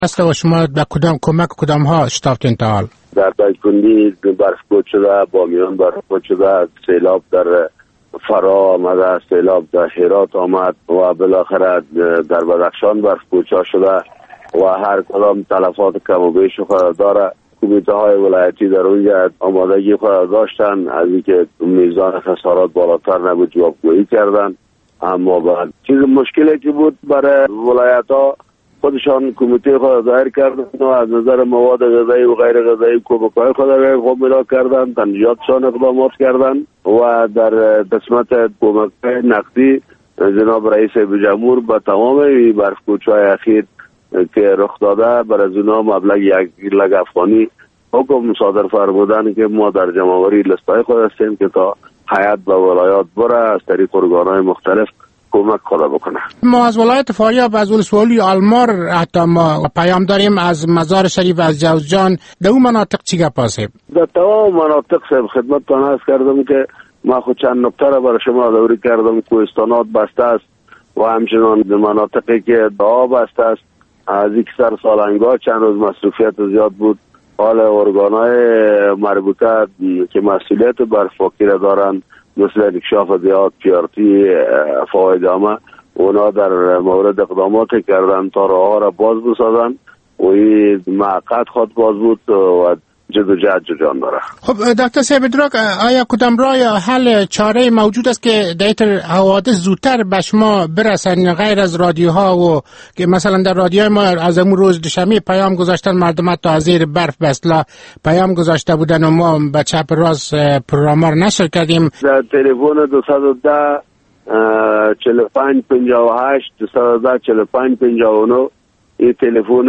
است و شما به کدام ها اشتافتین تا حال؟ در دایکنی برفپوش شده، بامیان برفپوش شده، سیلاب در فرا آمده، سیلاب در هرات آمد و بالاخره در بدخشان برفپوش شده و هر کدام تلفات کم و بیش خود داره. کمیته های ولایتی در اونجا آمادگی خود داشتن از اینکه میزان خسارات بالاتر نبود جوابگویی کردن، اما بعد چیز مشکلی که بود برای ولایت ها خودشان کمیته خود دایر کردن و از نظر مواد غذایی و غیر غذایی کمک‌های خود را ملا کردن، تنجیاتشان اقدامات کردن و در قسمت کمک‌های نقدی جناب رئیس جمهور به تمام برفپوش‌های اخیر که رخ داده بر از اونا مبلغ 1 لک افغانی حکم صادر فرمودن که ما در جمع‌آوری لستای خود هستیم که تا هیئت به ولایات بره از طریق ارگان‌های مختلف کمک خدا بکنه. ما از ولایت فاریاب از ولسوالی آلمار حتی ما پیام داریم از مزار شریف از جوزجان. در اون مناطق چی گپ است؟ در تمام مناطق خدمتتان عرض کردم که ما خود چند نکته را برای شما دوری کردم. کوهستانات بسته است و همچنان مناطقی که آب بسته است. از یک سر سالنگاه چند روز مصروفیت زیاد بود. حال ارگان‌های مربوطه که مسئولیت برفاکی را دارند مثل اکشاف دیات، پیارتی، فواید عامه، اونا در مورد اقدامات کردن تا راه را باز بسازن و این معقد خود باز بود و جد و جهد جان داره. خب دکتر صاحب ادراک، آیا کدام راه یا حل چاره موجود است که دیتر حوادث زودتر به شما برسن غیر از رادیوها و که مثلا در رادیوهای ما از امون روز دوشنبه پیام گذاشتن مردم تا از زیر برف به اصطلاح پیام گذاشته بودن و ما به چپ راست پروگرام‌ها نشر کردیم. در تلفن 210 45 58 210 45 59 این تلفن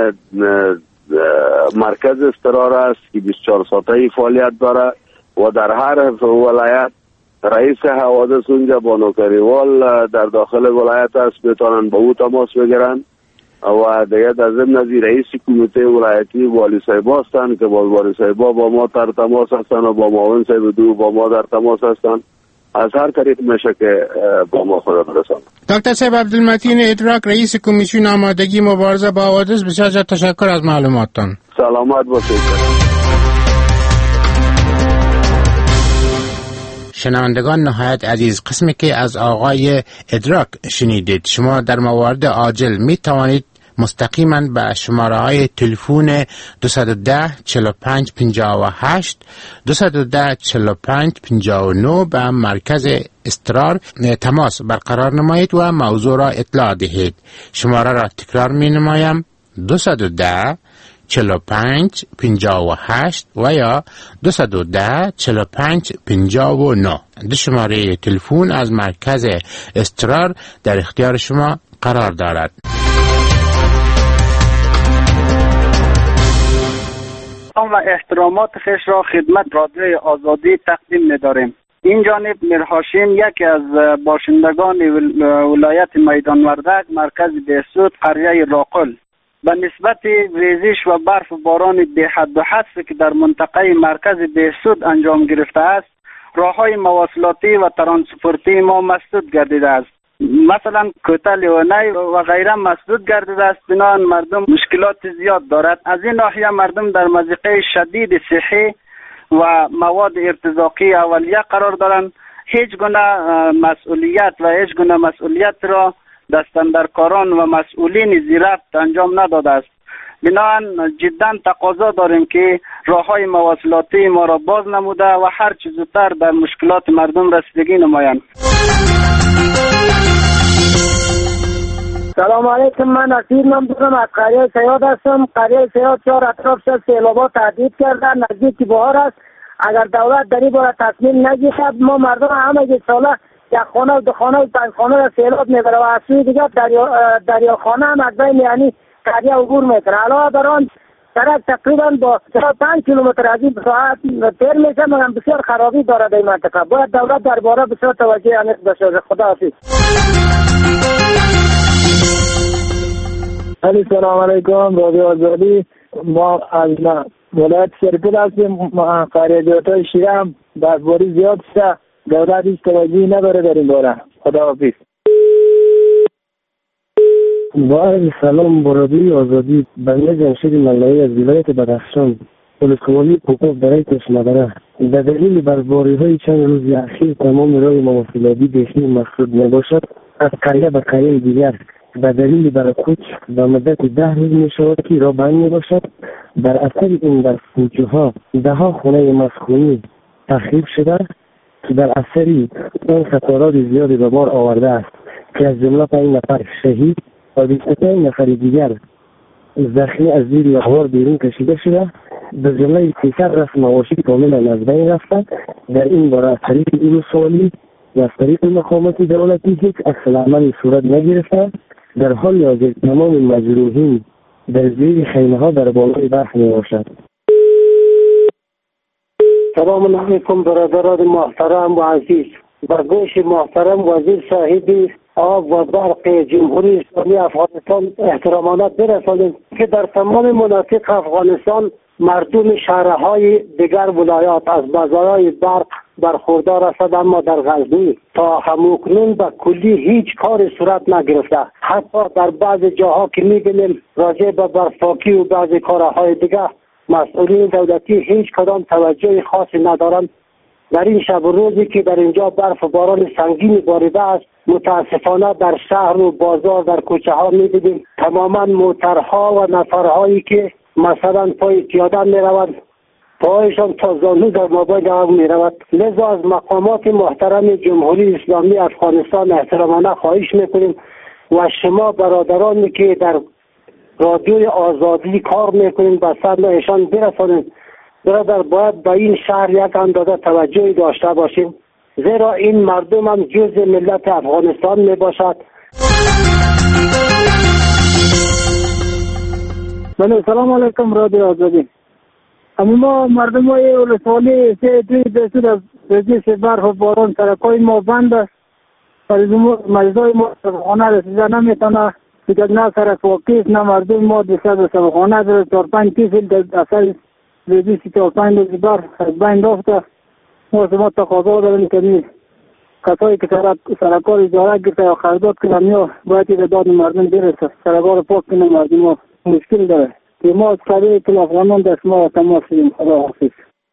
مرکز استقرار است که 24 ساعته فعالیت داره و در هر ولایت رئیس حوادث اونجا با نوکریوال در داخل ولایت است، بتوانند با او تماس بگیرن و دیگه در ضمن از رئیس کمیته ولایتی والی صاحب هستند که با والی صاحب با ما در تماس هستند و با معاون صاحب دو با ما در تماس هستند. از هر طریق میشه که با ما خود برسند. دکتر صاحب عبدالمتین ادراک رئیس کمیسیون آمادگی مبارزه با حوادث، بسیار تشکر از معلوماتتان. سلامت باشید. شنوندگان نهایت عزیز، قسمی که از آقای ادراک شنیدید. شما در موارد عاجل می توانید مستقیما به شماره های تلفن 210 45 58 210 45 59 به مرکز استقرار تماس برقرار نمایید و موضوع را اطلاع دهید. شماره را تکرار می نمایم: 210 45 58 و یا 210 45 59. دو شماره تلفن از مرکز استقرار در اختیار شما قرار دارد. و احترامات خویش را خدمت رادیوی آزادی تقدیم می‌داریم. این جانب میر هاشم، یکی از باشندگان ولایت میدان وردک، مرکز بهسود، قریه راقل، به نسبت ریزش و برف و باران بی حد و حصر که در منطقه مرکز بهسود انجام گرفته است، راه‌های مواصلاتی و ترانسپورتی ما مسدود گردیده است. مثلا کوتاه لیونی و غیره مسدود گردیده است. بنابراین مردم مشکلات زیاد دارد. از این ناحیه مردم در مضیقه شدید صحی و مواد ارتزاقی اولیه قرار دارند. هیچ گونه مسئولیت و هیچ گونه مسئولیت را دستاندرکاران و مسئولین زیرفت انجام نداده است. بنابراین جدا تقاضا داریم که راه‌های مواصلاتی ما را باز نموده و هر چه زودتر در مشکلات مردم رسیدگی نمایند. سلام علیکم، من نصیر نام دارم، از قریه سیاد هستم. قریه سیاد 4 اطرافش سیلابات تهدید کرده، نزدیک بهار است. اگر دولت در این باره تصمیم نگیرد ما مردم همه ساله یک خانه و 2 خانه و 5 خانه را سیلاب میبره و از سوی دیگه دریاخانه هم از بین یعنی قریه عبور میکنه. علاوه بر آن سرک تقریبا با 5 کیلومتر از این ساعت تیر میشه، مگر بسیار خرابی دارد این منطقه. باید دولت درباره بسیار توجه انیق بشه. خداحافظ. سلام علیکم رادیو آزادی. ما از ولایت سرپل هستیم، قریه جوتای شیرم برفباری زیاد شده، دولت هیچ توجهی نداره در این باره. خداحافظ. با عرض سلام برادری آزادی، بنده جمشید ملایی از ولایت بدخشان، ولسوالی کوکوف برای کشمدره. به دلیل برباری های چند روز اخیر تمام راه مواصلاتی داخلی مسدود نباشد، از قریه به قریه دیگر به دلیل برکوچ به مدت 10 روز می شود که راه بند می باشد. در اثر این در کوچه ها 10 خانه مسکونی تخریب شده که در اثر اون خسارات زیادی به بار آورده است که از جمله 5 نفر شهید و 25 نفر دیگر زخمی از زیر یخوار بیرون کشیده شده. در جمله 300 رسم معاشی کاملا از بین رفته. در این باره از طریق ولسوالی و از طریق مقامات دولتی هیچ عکس العملی صورت نگرفته. در حال حاضر تمام مجروحین در زیر خیمه ها در بالای برف می باشد. سلام علیکم برادران محترم و عزیز. بر گوش محترم وزیر صاحب آب و برق جمهوری اسلامی افغانستان احترامانه برسانید که در تمام مناطق افغانستان مردم شهرهای دیگر ولایات از بازارهای برق برخوردار است، اما در غزنی تا همکنون به کلی هیچ کار صورت نگرفته. حتی در بعض جاها که می‌بینیم راجع به برفاکی و بعضی کارهای دیگر مسئولین دولتی هیچ کدام توجه خاصی ندارند. در این شب و روزی که در اینجا برف و باران سنگینی باریده است، متاسفانه در شهر و بازار در کوچه ها می‌بینیم تماما موترها و نفرهایی که مثلا پای پیاده می‌روند، پایشان تا زانو در مابین آب می‌رود. لذا از مقامات محترم جمهوری اسلامی افغانستان احترامانه خواهش می‌کنیم و شما برادرانی که در رادیوی آزادی کار می‌کنید به سمع ایشان برسانید. برادر باید به این شهر یک اندازه توجهی داشته باشیم، زیرا این مردم هم جزء ملت افغانستان میباشد. بله، سلام علیکم رادیو آزادی. اما مردم های ولسوالی سه توی دستور از رزیس برف و باران سرکای ما بند است. مجزای ما سبخانه رسیده نمیتونه. دیگر نه سرک واقعیست نه مردم ما دستور سبخانه داره. 4-5 کیسل در اصل رزیس 4-5 روز برف از بین رفته. ما تقاضا داریم که کسایی که سرکار اجاره گرفته یا خریدات کنن یا باید که داد مردم برسه، سرکار پاک کنن. مردم ما مشکل داره که ما از قبیل کل افغانان دست ما تماس شدیم. خدا حافظ.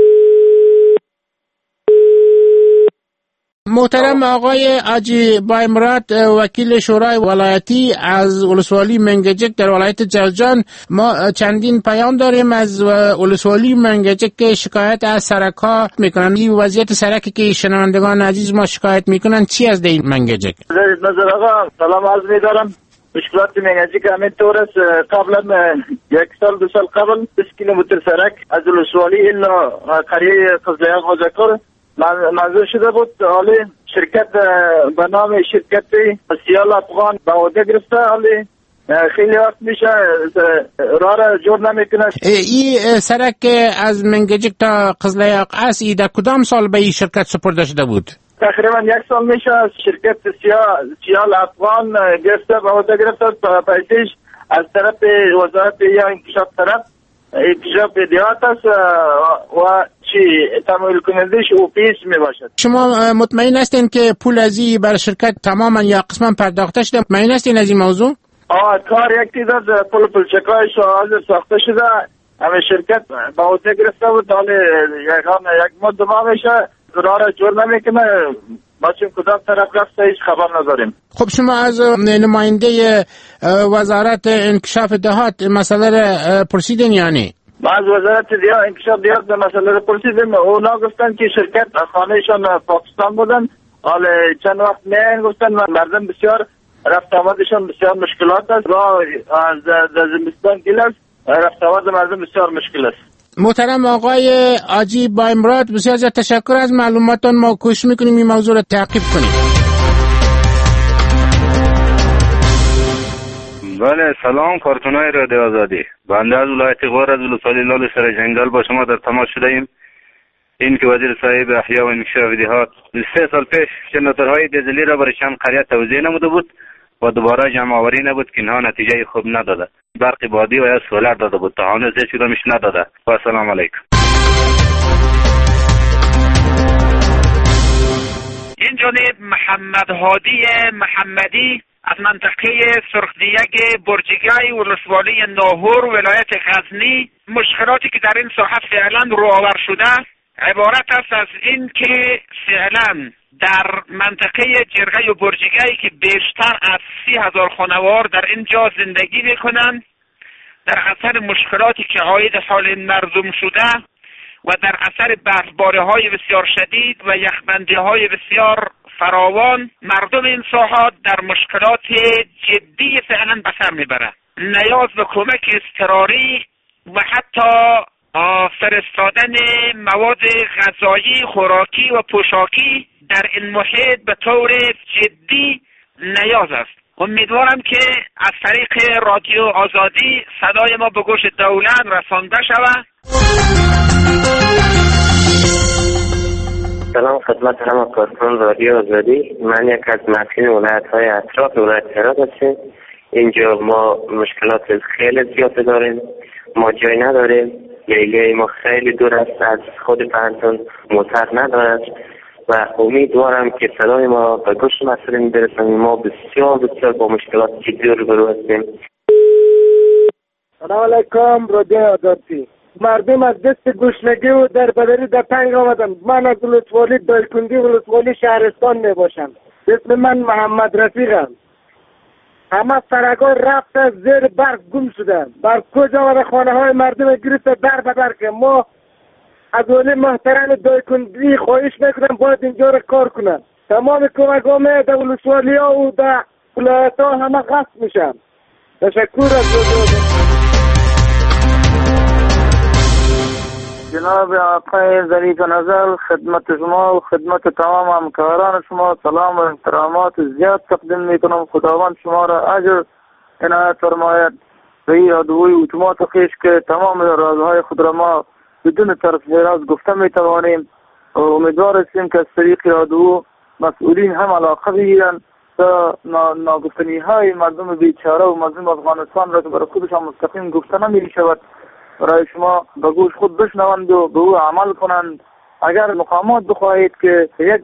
محترم آقای حاجی بایمراد، وکیل شورای ولایتی از ولسوالی منگجک در ولایت جوزجان، ما چندین پیام داریم از ولسوالی منگجک که شکایت از سرک‌ها میکنن. این وضعیت سرکی که شنوندگان عزیز ما شکایت میکنن چی از این منگجک؟ نظر آقا سلام عرض می‌دارم. مشکلات منگجک همین طور است. قبلا 1 2 سال قبل 20 کیلومتر سرک از ولسوالی الا قریه قزلیق و ذکر منظور شده بود. حالی شرکت به نام شرکت سیال افغان به عهده گرفته. حالی خیلی وقت میشه راه را جور نمیکنه. این سرک از منگجک تا قزلیق است، در کدام سال به این شرکت سپرده شده بود؟ تقریبا 1 سال میشه شرکت سیال افغان گرفته به عهده گرفته. پیسش از طرف وزارت یا انکشاف طرف انکشاف دیات است و چی تمویل کنندش او پیس می باشد. شما مطمئن هستین که پول ازی بر شرکت تماما یا قسما پرداخته شده؟ مطمئن هستین از این موضوع؟ کار یک تعداد پلچکایش حاضر ساخته شده. همه شرکت به عهده گرفته بود. حالی یک مدت ما میشه راه را جور نمیکنه. ما چون کدام طرف رفته هیچ خبر نداریم. خب شما از نماینده وزارت انکشاف دهات مسئله را پرسیدین یعنی؟ ما از وزارت انکشاف دهات به مسئله را پرسیدیم. اونا گفتن که شرکت خانهشان پاکستان بودن. حالا چند وقت میان گفتن مردم بسیار رفت آمدشان بسیار مشکلات است. راه از زمستان گل است. رفت آمد مردم بسیار مشکل است. محترم آقای حاجی بایمراد، بسیار زیاد تشکر از معلوماتتون. ما کوشش میکنیم این موضوع را تعقیب کنیم. بله، سلام کارتونای رادیو آزادی. بنده از ولایت غور از ولسوالی لال سر جنگل با شما در تماس شده ایم. این که وزیر صاحب احیا و انکشاف دهات 3 سال پیش جنراتورهای دیزلی را برای چند قریه توزیع نموده بود و دوباره جمع آوری نبود که اینها نتیجه خوب نداده. برق بادی و یا سولر داده بود تا هنوز هیچ کدامش نداده. و سلام علیکم. این جانب محمد هادی محمدی از منطقه سرخدیگ برجگای ولسوالی ناهور ولایت غزنی. مشکلاتی که در این ساحه فعلا رو آور شده عبارت است از این که فعلا در منطقه جرگه و برجگای که بیشتر از 30,000 خانوار در اینجا زندگی میکنند، در اثر مشکلاتی که عاید حال این مردم شده و در اثر برفباری‌های بسیار شدید و یخبندی‌های بسیار فراوان، مردم این ساحات در مشکلات جدی فعلا به سر میبرند. نیاز به کمک اضطراری و حتی فرستادن مواد غذایی، خوراکی و پوشاکی در این محیط به طور جدی نیاز است. امیدوارم که از طریق رادیو آزادی صدای ما به گوش دولت رسانده شود. سلام خدمت همه کارکنان رادیو آزادی. من یک از مسئولین ولایت‌های اطراف ولایت هرات هستم. اینجا ما مشکلات خیلی زیاد داریم. ما جای نداریم. لیلیه ما خیلی دور است از خود پنتون، موتر ندارد و امیدوارم که صدای ما به گوش مسئولین برسه. ما بسیار با مشکلات جدی روبرو هستیم. سلام علیکم رادیو آزادی. مردم از دست گشنگی و در بدری در تنگ آمدن. من از ولسوالی دایکندی ولسوالی شهرستان می باشم. اسم من محمد رفیقم. همه سرگاه رفت از زیر برف گم شده. بر کجا و خانه های مردم گرفت در بدر که ما از ولی محترم دایکندی خواهش میکنم باید اینجا را کار کنن. تمام کمک ها می در ولسوالی ها و در ولایت ها همه غصب میشن. تشکر از جناب آقای ظریف نظر، خدمت شما و خدمت تمام همکاران شما سلام و احترامات زیاد تقدیم میکنم. خداوند شما را اجر عنایت فرماید. به یادوی اتومات خویش که تمام رازهای خود را ما بدون طرف حراز گفته میتوانیم و امیدوار هستیم که از طریق یادو مسئولین هم علاقه بگیرن تا ناگفتنی های مردم بیچاره و مردم افغانستان را که برای خودشان مستقیم گفته نمی شود برای شما به گوش خود بشنوند و به او عمل کنند. اگر مقامات بخواهید که یک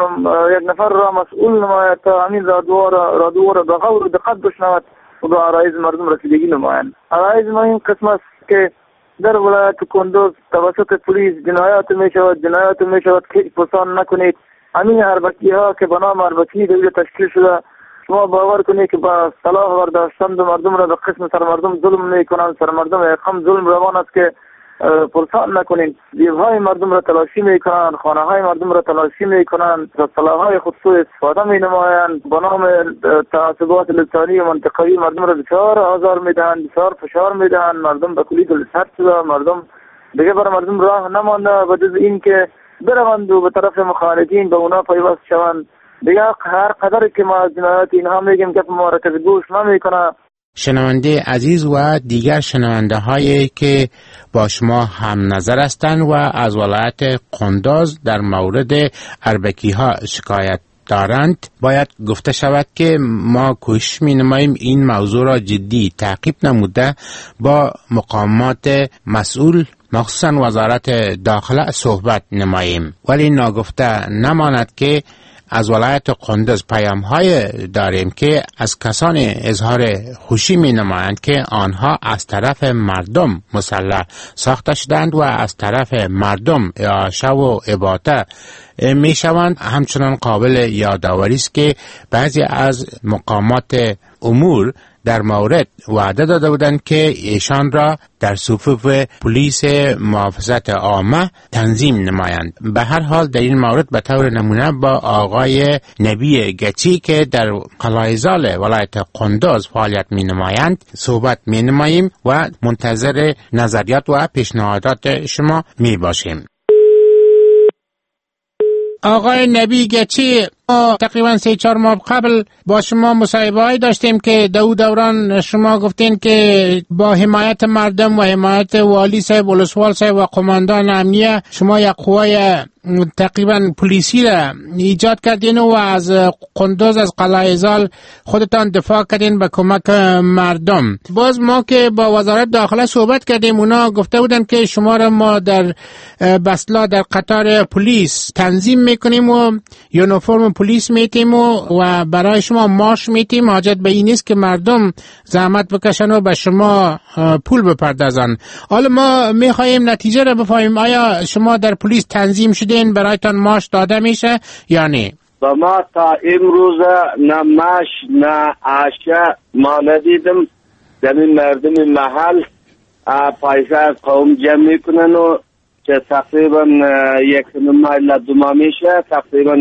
نفر را مسئول نماید تا همین رادیو را به غور و دقت بشنود و به عرایض مردم رسیدگی نمایند. عرایض ما این قسم است که در ولایت کندوز توسط پلیس جنایات می شود که پرسان نکنید. همین اربکی ها که به نام اربکی دیگه تشکیل شده، شما باور کنید که با صلاح برداشتن مردم را به قسم سر مردم ظلم میکنند. سر مردم اقام ظلم روان است که پرسان نکنید. دیوهای مردم را تلاشی میکنند، خانه های مردم را تلاشی میکنند، از صلاحهای خودسوی استفاده می نمایند. با نام تعصبات لسانی و منطقه‌ای مردم را بسیار آزار میدهند، بسیار فشار میدهند. مردم به کلی دلسرد شده. مردم دیگه برای مردم راه نمانده و جز این که بروند و به طرف مخالفین به اونا پیوست شوند. دیگه هر قدر که ما از جنایات اینها میگیم که ما را کسی گوش نمیکنه. شنونده عزیز و دیگر شنونده هایی که با شما هم نظر هستند و از ولایت قندوز در مورد اربکی ها شکایت دارند، باید گفته شود که ما کوشش می نماییم این موضوع را جدی تعقیب نموده با مقامات مسئول مخصوصا وزارت داخله صحبت نماییم. ولی ناگفته نماند که از ولایت قندوز پیام‌های داریم که از کسان اظهار خوشی می نمایند که آنها از طرف مردم مسلح ساخته شدند و از طرف مردم اعاشه و اباده می شوند. همچنان قابل یادآوری است که بعضی از مقامات امور در مورد وعده داده بودند که ایشان را در صفوف پلیس محافظت عامه تنظیم نمایند. به هر حال در این مورد به طور نمونه با آقای نبی گچی که در قلعه‌زال ولایت قندوز فعالیت می نمایند صحبت می نماییم و منتظر نظریات و پیشنهادات شما می باشیم. آقای نبی گچی، ما تقریبا 3-4 ماه قبل با شما مصاحبه‌ای داشتیم که دوران شما گفتین که با حمایت مردم و حمایت والی صاحب، ولسوال صاحب و قماندان امنیه شما یک قوای تقریبا پلیسی را ایجاد کردین و از قندوز از قلعه‌زال خودتان دفاع کردین به کمک مردم. باز ما که با وزارت داخله صحبت کردیم اونا گفته بودن که شما را ما در بسلا در قطار پلیس تنظیم میکنیم و یونیفرم پلیس میتیم و برای شما ماش میتیم. حاجت به این نیست که مردم زحمت بکشن و به شما پول بپردازن. حالا ما میخوایم نتیجه رو بفهمیم، آیا شما در پلیس تنظیم شدین برایتان ماش داده میشه یا نه؟ با ما تا امروز نه ماش نه آشه ما ندیدم. زمین مردم محل پیسه از قوم جمع میکنن و که تقریبا 1.2 میشه، تقریبا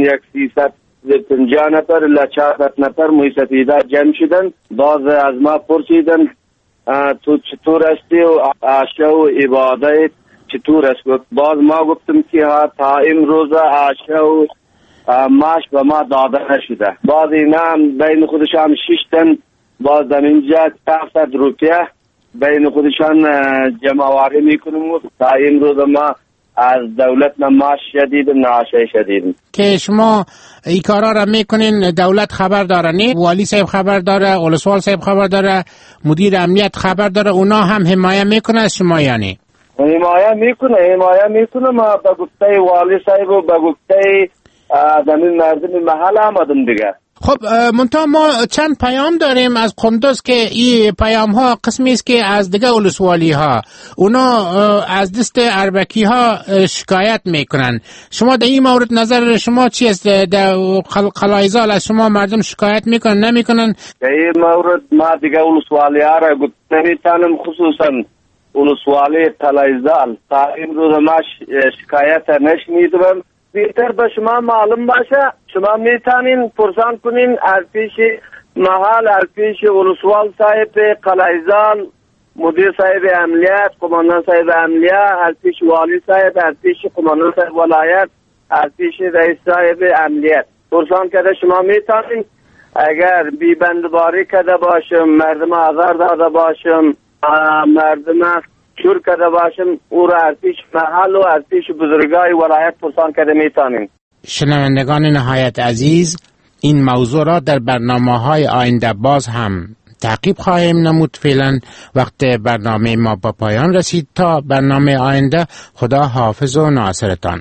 350 نفر الا 400 نفر مستفیده جمع شدن. باز از ما پرسیدن تو چطور هستی و آشه و عبادت چطور است؟ باز ما گفتم که تا امروز آشه و ماش به ما داده نشده. باز اینا بین خودشان 6 تن باز در اینجا 700 روپیه بین خودشان جمع‌آوری میکنیم و تا امروز ما از دولت نه ماش شدید نه آشه شدید. که شما این کارا را میکنین دولت خبر داره نه؟ والی صاحب خبر داره، ولسوال صاحب خبر داره، مدیر امنیت خبر داره، اونا هم حمایت میکنه از شما یعنی؟ حمایت میکنه. ما به گفته والی صاحب و به گفته زمین مردم محل آمدم دیگه. خب منتها ما چند پیام داریم از قندوز که این پیام ها قسمی است که از دیگه ولسوالی ها اونا از دست اربکی ها شکایت میکنن. شما در این مورد نظر شما چی است؟ در قلایزال از شما مردم شکایت میکنن نمیکنن؟ در این مورد ما دیگه ولسوالی ها را گفت نمیتونم، خصوصا ولسوالی قلایزال تا امروز ما شکایت نشنیدم. بهتر به شما معلوم باشه، شما میتونین پرسان کنین از پیش محل، از پیش ولسوال صاحب قلعه‌زال، مدیر صاحب امنیت، قماندان صاحب امنیت، از پیش والی صاحب، از پیش قماندان صاحب ولایت، از پیش رئیس صاحب امنیت پرسان کرده. شما میتونین اگر بیبندباری کرده باشم، مردم آزار داده باشم، مردم شور کرده باشم، او را از پیش محل و از پیش بزرگای ولایت پرسان کرده میتونیم. شنوندگان نهایت عزیز، این موضوع را در برنامه‌های آینده باز هم تعقیب خواهیم نمود. فعلا وقت برنامه ما با پایان رسید. تا برنامه آینده، خدا حافظ و ناصرتان.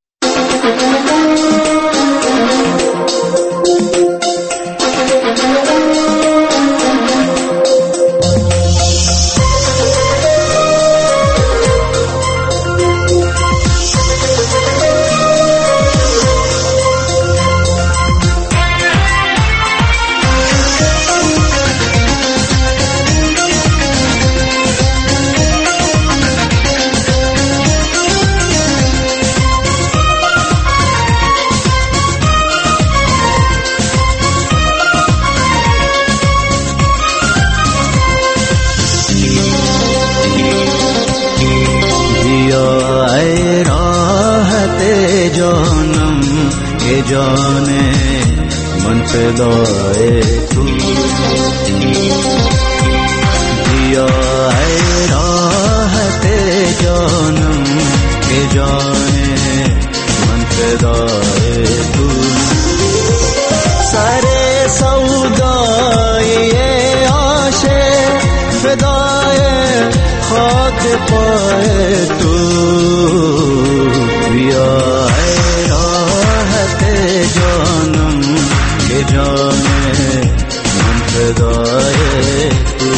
जाने मन फिदाए तू दिया है राहते जानम के जाने मन फिदाए तू सारे सौदाए आशे फिदाए खाक पाए तू दिया जानम के जाने मन फिदाए तू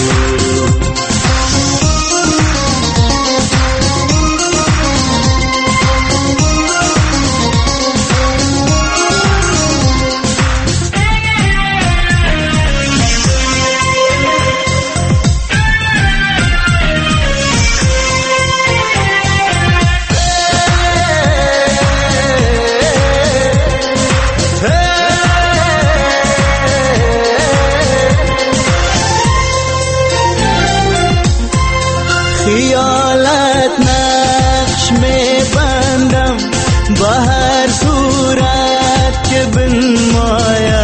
खियालत नक्श में बंदम बहर सूरत के बिन माया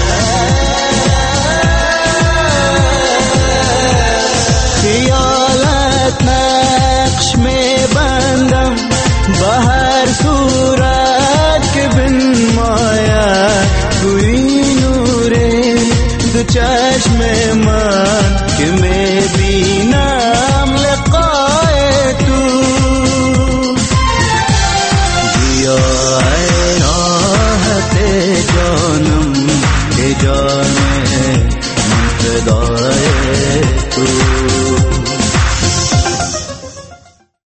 खियालत नक्श में बंदम बहर सूरत के बिन माया कोई नूरे दो चश्मे मन के मेरे